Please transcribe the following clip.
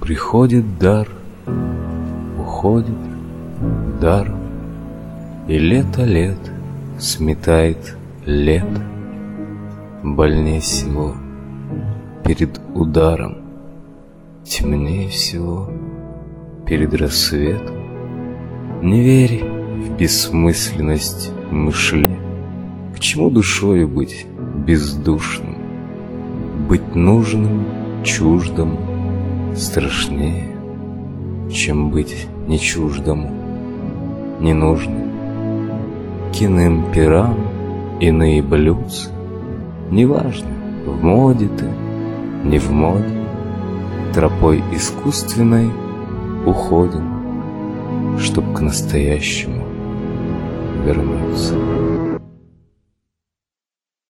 Приходит дар, уходит даром, и лето лет сметает лето. Больнее всего перед ударом, темнее всего перед рассветом. Не верь в бессмысленность мышления. К чему душою быть бездушным? Быть нужным, чуждым страшнее, чем быть не чуждому, ненужным. К иным пирам иные блюдца, неважно, в моде ты, не в моде, тропой искусственной уходим, чтоб к настоящему вернуться.